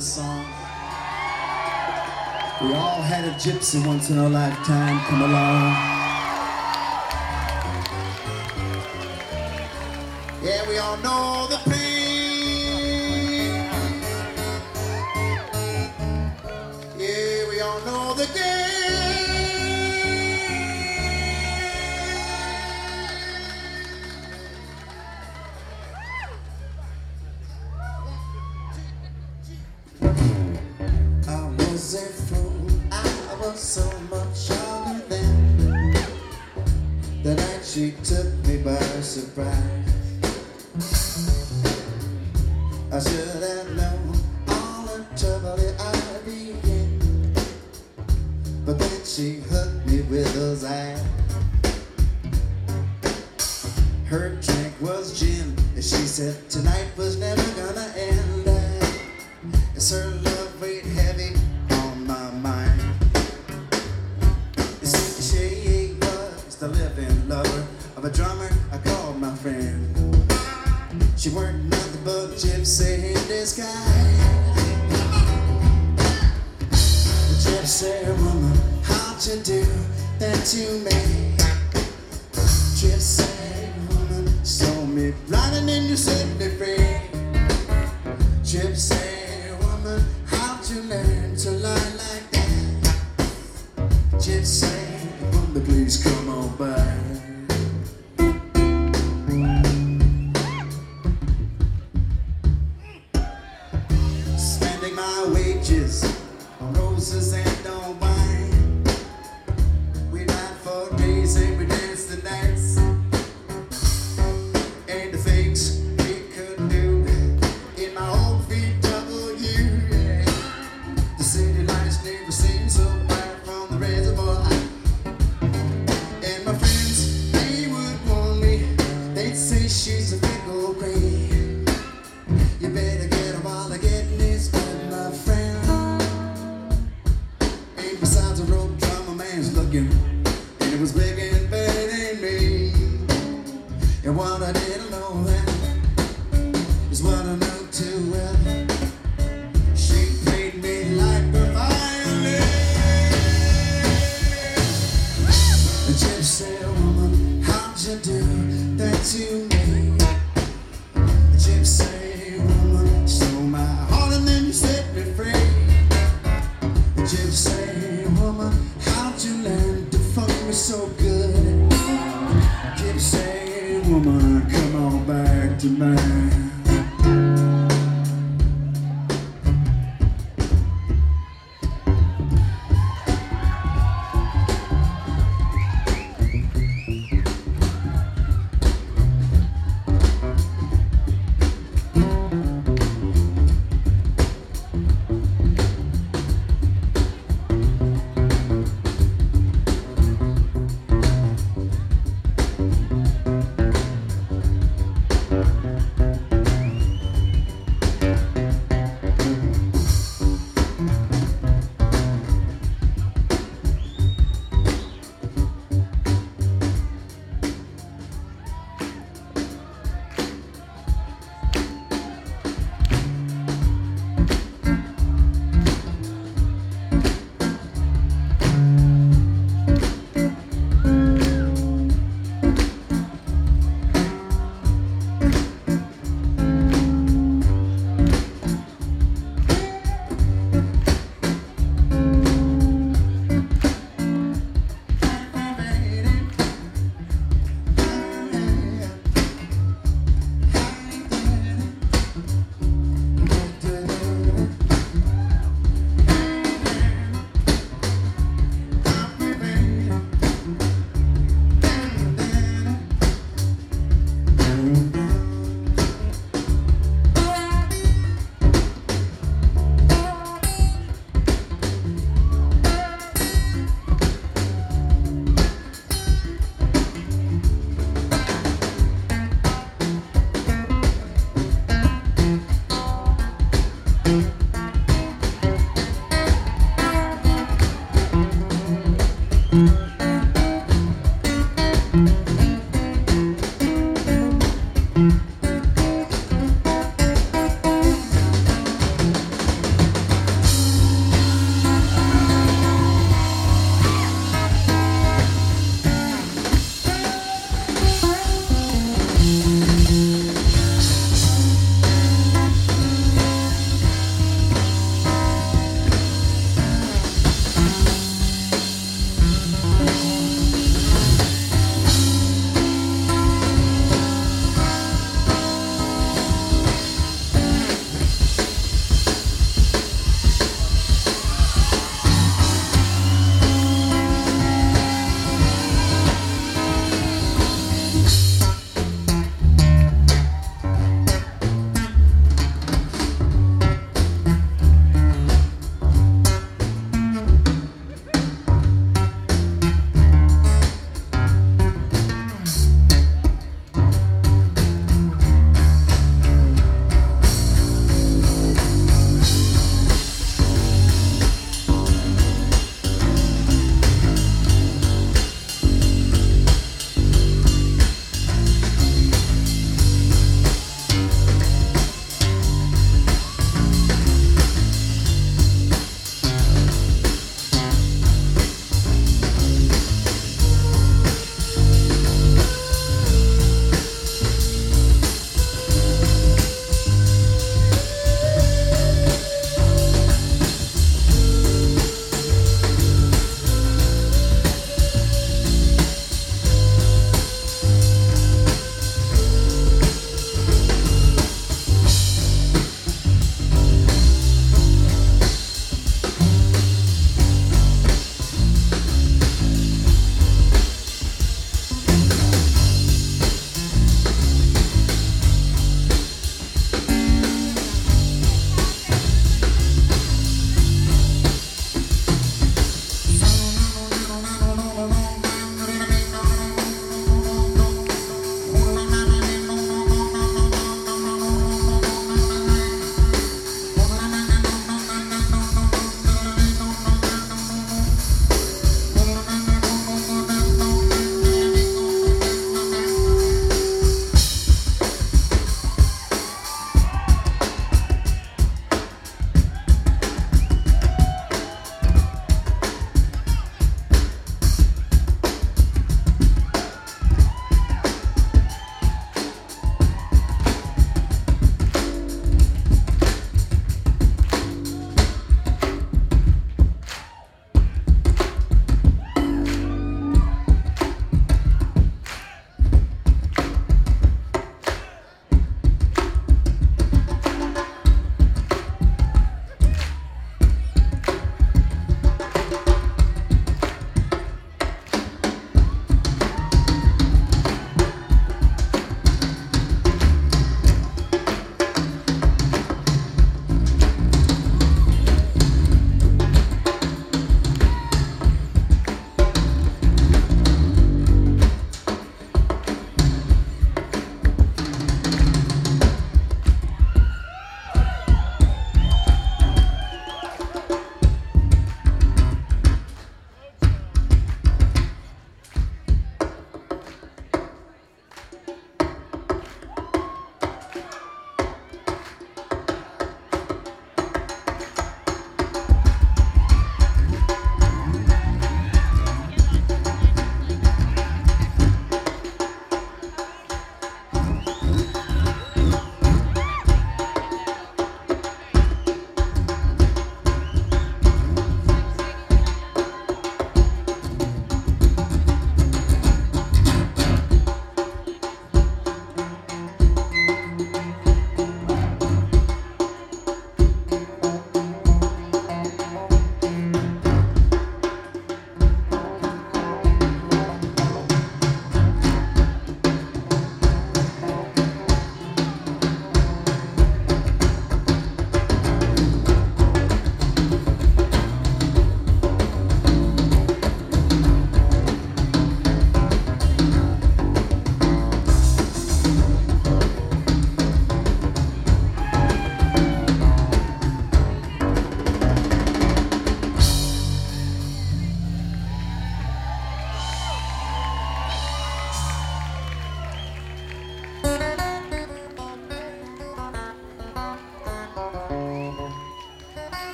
this song. We all had a gypsy once in our lifetime come along. Yeah, we all know the pain. Yeah, we all know the game. I was a fool, I was so much younger then. That night she took me by surprise. I should have known all the trouble that I'd be in, but then she hooked me with those eyes. Her drink was gin, and she said tonight was never gonna end. It's her love weighed heavy on my mind. You see, she was the living lover of a drummer I called my friend. She weren't nothing but gypsy in disguise. The gypsy woman, how'd you do that to me? Gypsy woman, stole me blind and then you set me free. Gypsy woman, how'd you learn to lie like that? Gypsy woman, please come on by. My wages on roses and on wine. We ride for days and we dance the nights. And the things we could do in my old VW. Yeah. The city lights never seem so bright from the reservoir. And my friends, they would warn me. They'd say she's a big old queen. You better get her while they're getting this good, my friend. Ain't besides a rope drummer man's looking, and it was big and bad in me. And what I didn't know then is what I know too well. She played me like a violin. A gypsy woman, how'd you do that to me? A gypsy woman stole my heart and then you set me free. A gypsy woman, how'd you learn to fuck me so good? Gypsy woman, come on back to me.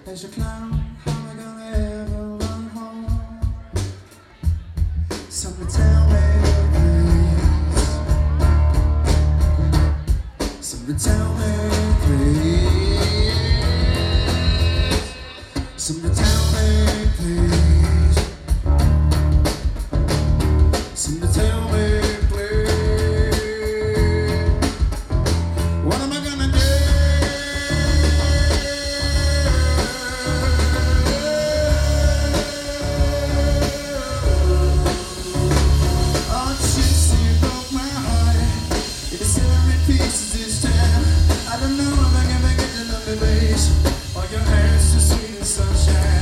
As a clown, how am I gonna ever run home? Somebody tell me, please. Somebody tell me, please. Somebody tell me, please. Somebody tell me, please. What am I gonna do? Pieces this time. I don't know if I can make it to love me, babe. Or your hair's so sweet and sunshine.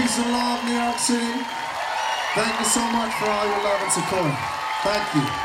Peace and love, New York City. Thank you so much for all your love and support. Thank you.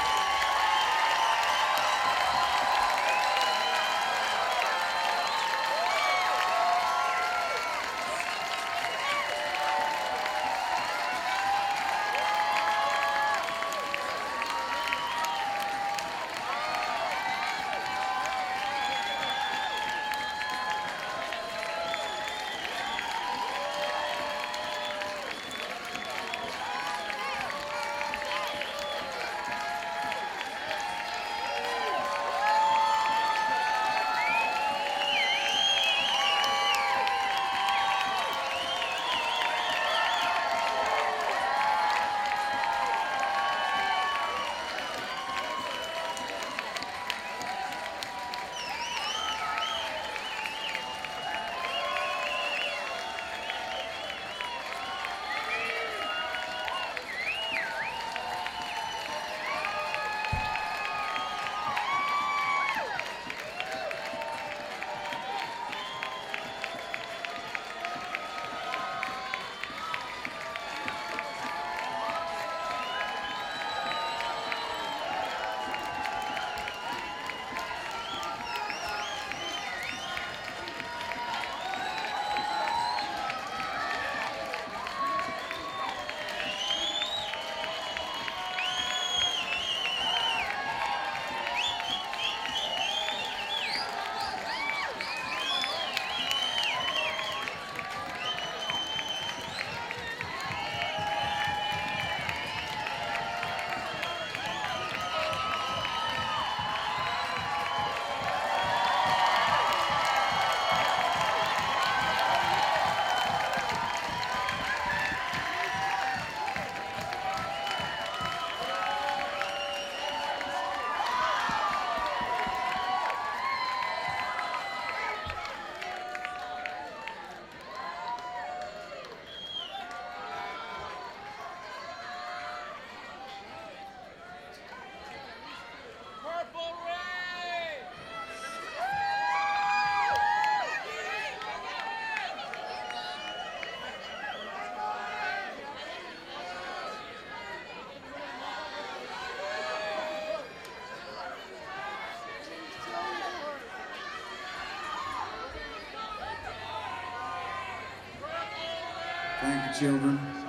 Thank you, children.